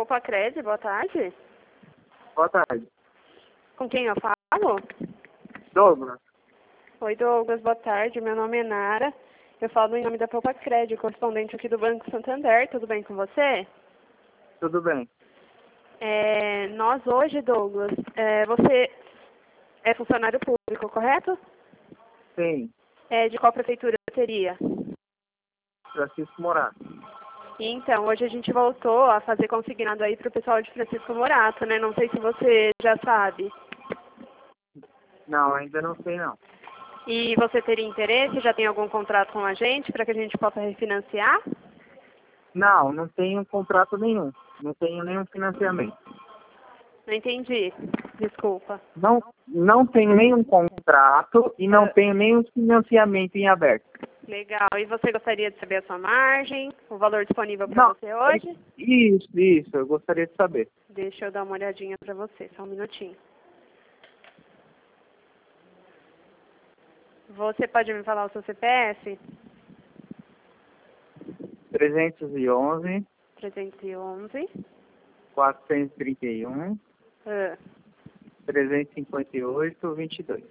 Popacred, boa tarde. Boa tarde. Com quem eu falo? Douglas. Oi, Douglas, boa tarde. Meu nome é Nara. Eu falo em nome da Popacred, correspondente aqui do Banco Santander. Tudo bem com você? Tudo bem. Nós hoje, Douglas, você é funcionário público, correto? Sim. De qual prefeitura seria? Francisco Morato. Então, hoje a gente voltou a fazer consignado aí para o pessoal de Francisco Morato, né? Não sei se você já sabe. Não, ainda não sei não. E você teria interesse? Já tem algum contrato com a gente para que a gente possa refinanciar? Não, não tenho contrato nenhum. Não tenho nenhum financiamento. Não entendi. Desculpa. Não tenho nenhum contrato e não tenho nenhum financiamento em aberto. Legal. E você gostaria de saber a sua margem? O valor disponível para você hoje? Isso. Eu gostaria de saber. Deixa eu dar uma olhadinha para você. Só um minutinho. Você pode me falar o seu CPF? 311, 311. 431, 358, 22.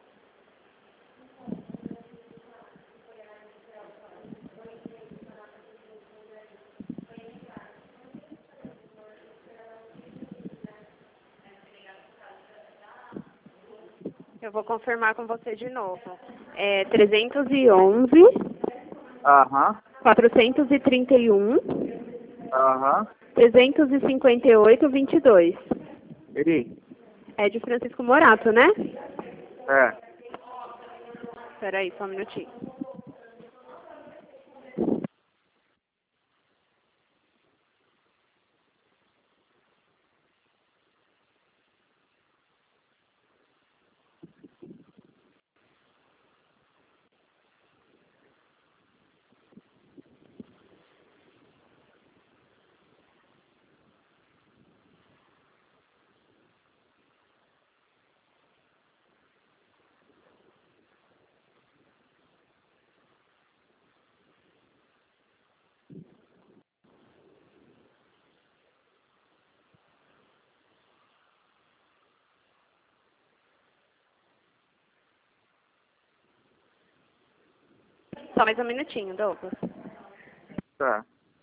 Eu vou confirmar com você de novo. 311, Aham. 431, Aham. 358, 22. Ele? É de Francisco Morato, né? É. Espera aí, só um minutinho. Só mais um minutinho, Douglas. Tá.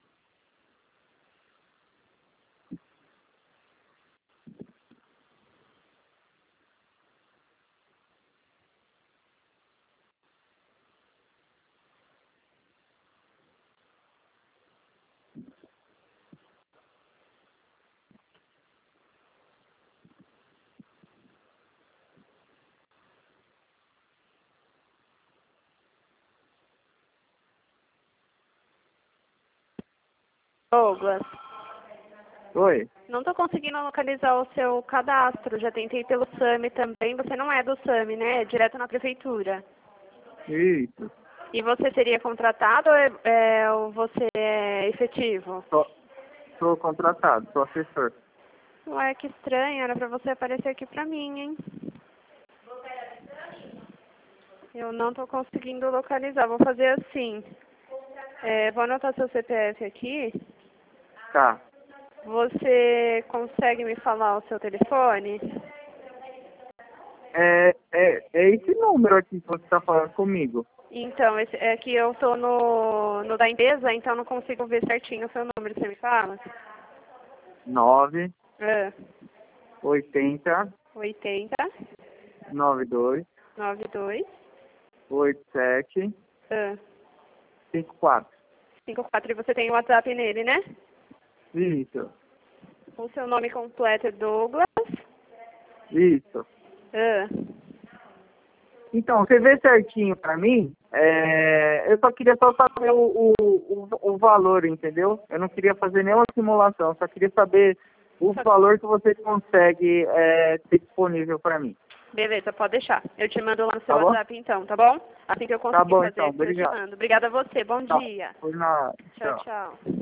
Douglas, Oi. não estou conseguindo localizar o seu cadastro. Já tentei pelo SAMI também. Você não é do SAMI, né? É direto na prefeitura. Isso. E você seria contratado ou você é efetivo? Sou contratado, sou assessor. Ué, que estranho. Era para você aparecer aqui para mim, hein? Eu não estou conseguindo localizar. Vou fazer assim. Vou anotar seu CPF aqui. Tá. Você consegue me falar o seu telefone? É esse número aqui que você está falando comigo. Então, é que eu tô no da empresa, então não consigo ver certinho o seu número. Você me fala? 9, É. 80, 80, 92, 92, 87, é. 54. 54. E você tem o WhatsApp nele, né? Isso. O seu nome completo é Douglas. Isso. É. Então, você vê certinho pra mim, eu só queria saber o valor, entendeu? Eu não queria fazer nenhuma simulação, só queria saber o valor que você consegue ter disponível pra mim. Beleza, pode deixar. Eu te mando lá no seu Tá bom? WhatsApp então, tá bom? Assim que eu conseguir Tá bom, fazer então. aqui, eu te Obrigado. mando. Obrigada a você. Bom Tá. dia. Por nada. Tchau, tchau.